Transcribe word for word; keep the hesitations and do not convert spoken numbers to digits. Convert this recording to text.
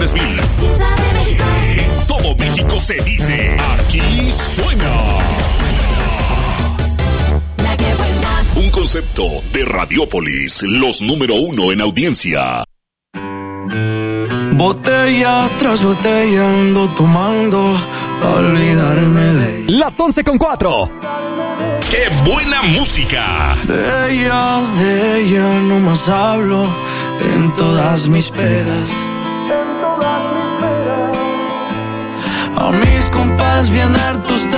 tres mil. En todo México se dice, aquí suena. La que buena. Un concepto de Radiópolis, los número uno en audiencia. Botella tras botella ando tomando pa' olvidarme de ella. Las once con cuatro. ¡Qué buena música! De ella, de ella no más hablo en todas mis pedas. A mis compas bien hartos